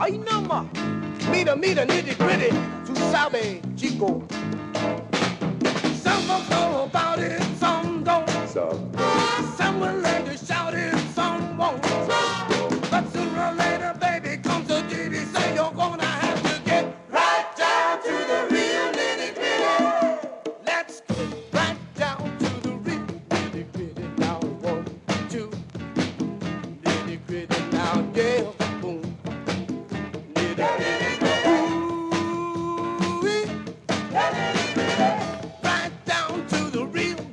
Ay, nama. Mira, mira, nitty gritty. Tú sabes, chico. Some folks know about it, some don't. Some will learn to shout it, some won't. But sooner or later, baby, comes a duty, so you're gonna have to get right down to the real nitty gritty. Let's get right down to the real nitty gritty now. 1, 2, nitty gritty now, yeah.